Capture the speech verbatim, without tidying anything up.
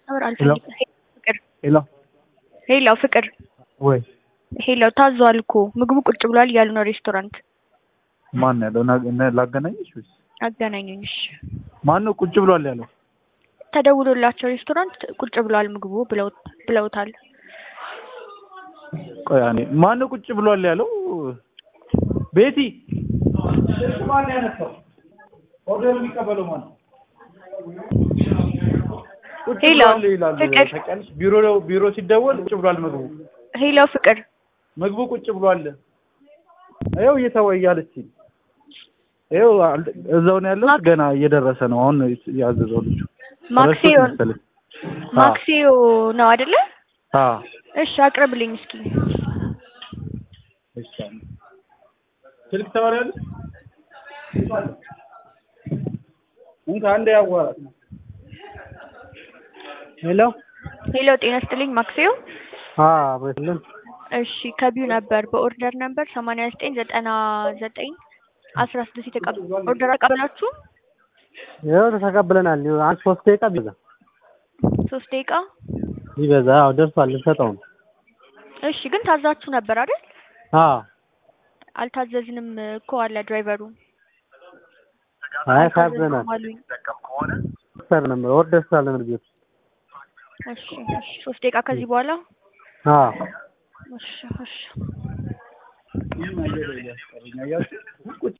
አብር አልፈልግም። ፍቅር ሄሎ ሄሎ ፍቅር ወይ ሄሎ ታዟል እኮ ምግቡ ቁጭ ብሏል እያሉ ነው ሬስቶራንት። ማን ያለው? እና ላገናኝሽ ወይስ አገናኙኝ? እሺ ማን ነው ቁጭ ብሏል ያለው? ተደውሎላቸው ሬስቶራንት ቁጭ ብሏል ምግቡ ብለው ብለውታል። ቆይ ያኔ ማን ነው ቁጭ ብሏል ያለው? ቤቲ ማን ያነሳው? ኦርደር የሚቀበለው ማን ነው? ቁጭ ብሏል ይላል። ታውቂያለሽ ቢሮ ቢሮ ሲደወል ቁጭ ብሏል ምግቡ። ሄሎ ፍቅር ምግቡ ቁጭ ብሏል። አይው እየተወያለች ይኸው እዛው ነው ያለው። ገና እየደረሰ ነው። አሁን ያዘዘው ልጅ ማክሲዮ ማክሲዮ ነው አይደለ? አዎ እሺ አቅርብልኝ እስኪ። እሺ ስልክ ታወራለህ? እንካ አንዴ ያዋራት። ሄሎ ሄሎ ጤና ይስጥልኝ ማክሲዮ። አዎ በስልም እሺ ከቢው ነበር በኦርደር ነበር ሰማንያ ዘጠኝ ዘጠና ዘጠኝ አስራ ስድስት የተቀበል ኦርደር አቀበላችሁ? ያው ተቀበለናል። አንድ ሶስት ደቂቃ ቢዛ ሶስት ደቂቃ ቢበዛ አው ደርሷል። ልሰጠው ነው። እሺ ግን ታዛችሁ ነበር አይደል? አዎ አልታዘዝንም እኮ አለ ድራይቨሩ። አይ ታዘናል። ሰር ነበር ኦርደር ስላለን ልጅ። እሺ እሺ ሶስት ደቂቃ ከዚህ በኋላ አዎ እሺ እሺ